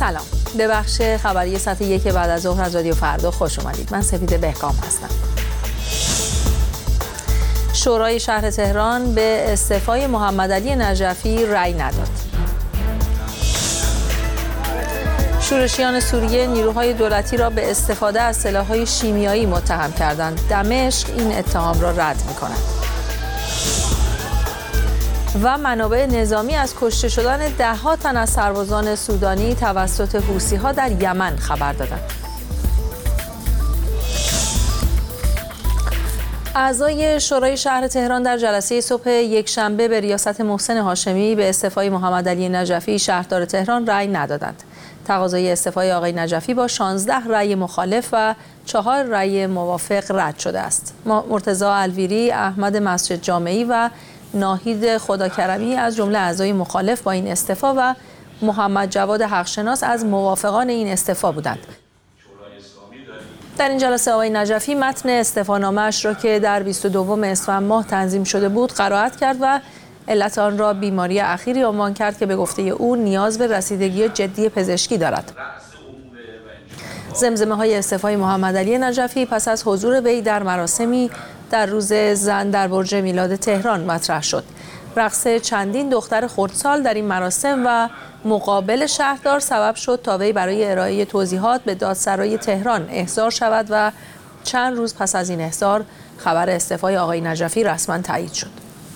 سلام، به بخش خبری ساعت 1 بعد از ظهر از رادیو فردا خوش اومدید. من سپید بهکام هستم. شورای شهر تهران به استعفای محمدعلی نجفی رأی نداد. شورشیان سوریه نیروهای دولتی را به استفاده از سلاح‌های شیمیایی متهم کردند. دمشق این اتهام را رد می‌کند. و منابع نظامی از کشته شدن ده‌ها تن از سربازان سودانی توسط حوثی‌ها در یمن خبر دادند. اعضای شورای شهر تهران در جلسه صبح یکشنبه به ریاست محسن هاشمی به استعفای محمدعلی نجفی شهردار تهران رأی ندادند. تقاضای استعفای آقای نجفی با 16 رأی مخالف و 4 رأی موافق رد شده است. مرتضی الویری، احمد مسجد جامعی و ناهید خداکرمی از جمله اعضای مخالف با این استعفا و محمد جواد حقشناس از موافقان این استعفا بودند. در این جلسه آقای نجفی متن استعفانامه‌اش را که در 22 اسفند ماه تنظیم شده بود قرائت کرد و علت آن را بیماری اخیری عنوان کرد که به گفته او نیاز به رسیدگی جدی پزشکی دارد. زمزمه‌های استعفای محمدعلی نجفی پس از حضور وی در مراسمی در روز زن در برج میلاد تهران مطرح شد. رقص چندین دختر خردسال در این مراسم و مقابل شهردار سبب شد تا وی برای ارائه توضیحات به دادسرای تهران احضار شود و چند روز پس از این احضار خبر استعفای آقای نجفی رسما تایید شد.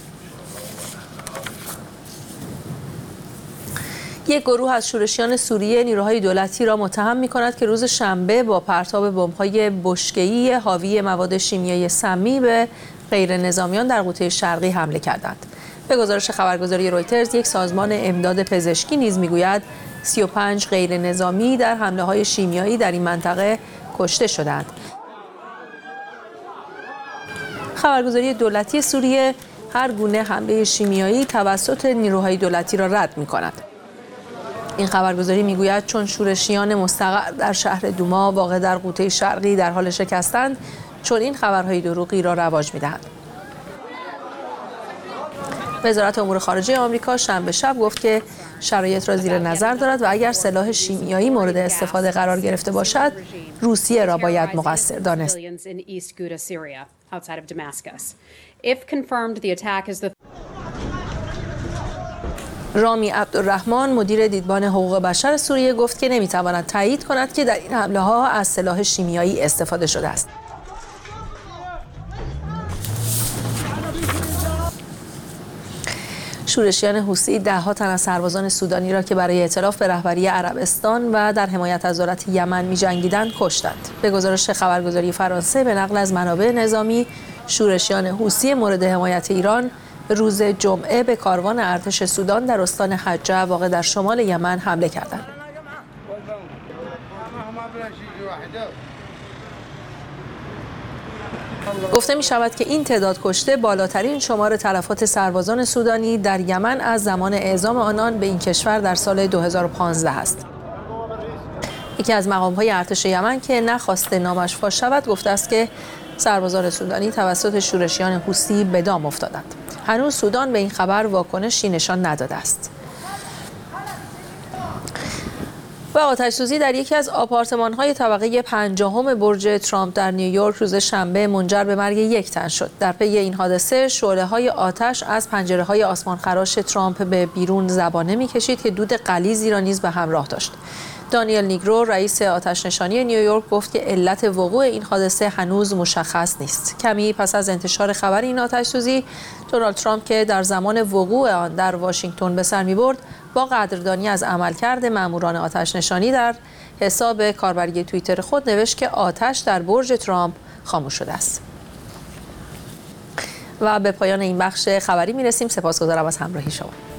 یک گروه از شورشیان سوریه نیروهای دولتی را متهم می‌کند که روز شنبه با پرتاب بمب‌های بشکه‌ای حاوی مواد شیمیایی سمی به غیر نظامیان در قوطه شرقی حمله کردند. به گزارش خبرگزاری رویترز، یک سازمان امداد پزشکی نیز می‌گوید 35 غیر نظامی در حمله‌های شیمیایی در این منطقه کشته شدند. خبرگزاری دولتی سوریه هر گونه حمله شیمیایی توسط نیروهای دولتی را رد می‌کند. این خبرگزاری میگوید چون شورشیان مستقر در شهر دوما واقع در قوطه شرقی در حال شکستند، چون این خبرهای دروغی را رواج میدهند. وزارت امور خارجه آمریکا شنبه شب گفت که شرایط را زیر نظر دارد و اگر سلاح شیمیایی مورد استفاده قرار گرفته باشد، روسیه را باید مقصر دانست. رامی عبدالرحمن مدیر دیدبان حقوق بشر سوریه گفت که نمیتواند تایید کند که در این حمله ها از سلاح شیمیایی استفاده شده است. شورشیان حوثی ده‌ها تن از سربازان سودانی را که برای ائتلاف به رهبری عربستان و در حمایت از دولت یمن می‌جنگیدند کشتند. به گزارش خبرگزاری فرانسه به نقل از منابع نظامی، شورشیان حوثی مورد حمایت ایران روز جمعه به کاروان ارتش سودان در استان حجه واقع در شمال یمن حمله کردند. گفته می شود که این تعداد کشته بالاترین شمار تلفات سربازان سودانی در یمن از زمان اعزام آنان به این کشور در سال 2015 است. یکی از مقام‌های ارتش یمن که نخواسته نامش فاش شود گفته است که سربازان سودانی توسط شورشیان حوثی به دام افتادند. هنوز سودان به این خبر واکنشی نشان نداده است. و آتش‌سوزی در یکی از آپارتمان‌های طبقه 50 برج ترامپ در نیویورک روز شنبه منجر به مرگ 1 تن شد. در پی این حادثه شعله‌های آتش از پنجره‌های آسمانخراش ترامپ به بیرون زبانه می‌کشید که دود غلیظی را نیز به همراه داشت. دانیل نیگرو رئیس آتش‌نشانی نیویورک گفت که علت وقوع این حادثه هنوز مشخص نیست. کمی پس از انتشار خبر این آتش‌سوزی، دونالد ترامپ که در زمان وقوع آن در واشنگتن به سر می‌برد، با قدردانی از عملکرد ماموران آتش‌نشانی در حساب کاربری توییتر خود نوشت که آتش در برج ترامپ خاموش شده است. و به پایان این بخش خبری می‌رسیم. سپاسگزارم از همراهی شما.